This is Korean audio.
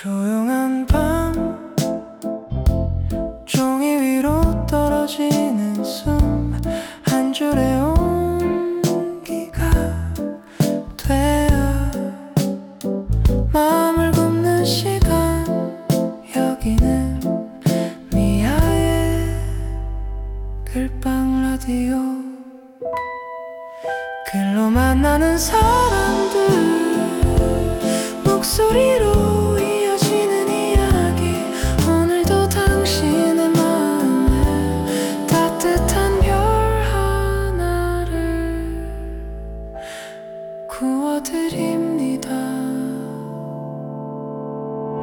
조용한 밤 종이 위로 떨어지는 숨 한 줄의 온기가 되어 마음을 굽는 시간 여기는 미아의 글방 라디오 길로 만나는 사람들 목소리로